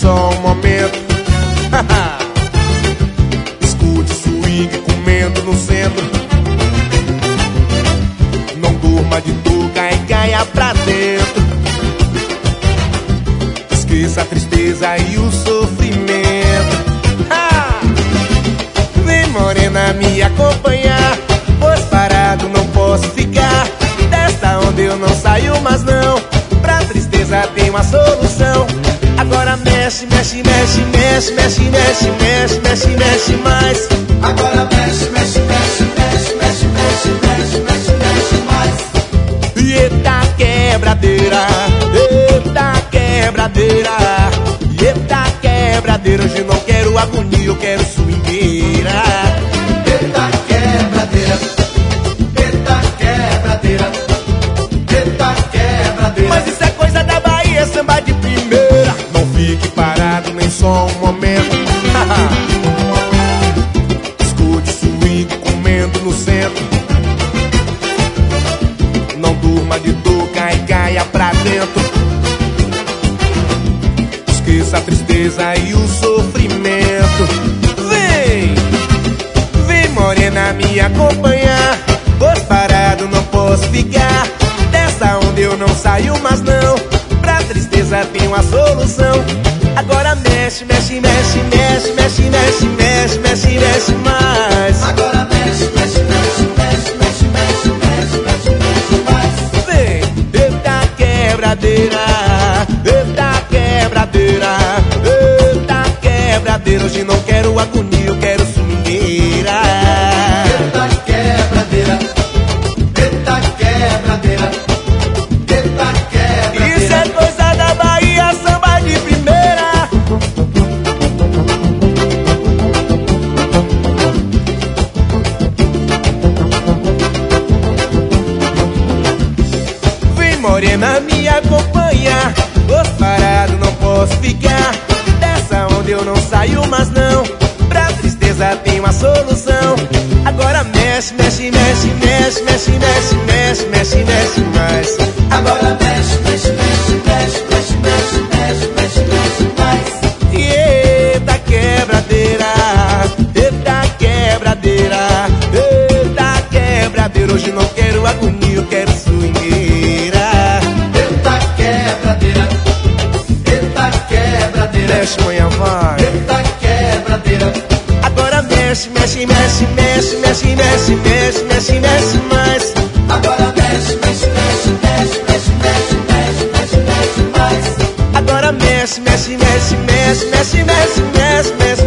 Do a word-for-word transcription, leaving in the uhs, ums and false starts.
só um momento. Escute swing comendo no centro. Não durma de touca e caia pra dentro. Esqueça a tristeza e o sofrimento. Ha! Vem morena me acompanhar, pois parado não posso ficar. Desta onda eu não saio mais não. Pra tristeza tem uma solução. Agora mexe, mexe, mexe, mexe, mexe, mexe, mexe, mexe, mexe mais. Agora mexe, mexe, mexe, mexe, mexe, mexe, mexe, mexe, mexe mais. Eita quebradeira, eita quebradeira, eita quebradeira. Hoje não quero agonia, eu quero swingueira. Eita quebradeira, eita quebradeira, eita quebradeira. Mas isso é coisa da Bahia, samba de primeira. Não fique parado nem só um momento. Escute swing comendo no centro. Não durma de touca e caia pra dentro. Esqueça a tristeza e o sofrimento. Vem, vem morena me acompanhar, pois parado não posso ficar. Dessa onda eu não saio mais não. Pra tristeza tem uma solução. Agora mexe, mexe, mexe, mexe, mexe, mexe, mexe, mexe, mexe mais. Agora mexe, mexe, mexe, mexe, mexe, mexe, mexe, mexe, mexe mais. Vem, eita quebradeira, eita quebradeira, eita quebradeira. Hoje não quero agonia, eu quero swingueira. Eita quebradeira, eita quebradeira, eita quebradeira. Isso é coisa da Bahia, samba de primeira. Vem morena me acompanhar, pois parado não posso ficar. Dessa onda eu não saio mais não. Pra tristeza tem uma solução. Agora mexe, mexe, mexe, mexe, mexe, mexe, mexe, mexe, mexe mais. Agora mexe, mexe, mexe, mexe, mexe, mexe, mexe, mexe, mexe mais. Eita quebradeira, eita quebradeira, eita quebradeira. Hoje não quero agonia, eu quero swingueira. Eita quebradeira, eita quebradeira, Mexe, manhã vai. eita quebradeira. Agora mexe, mexe, mexe, mexe, mexe, mexe, mexe, mexe, mexe mais. Agora mexe, mexe, mexe, mexe, mexe, mexe, mexe, mexe, mexe mais. Agora mexe, mexe, mexe, mexe, mexe, mexe, mexe, mexe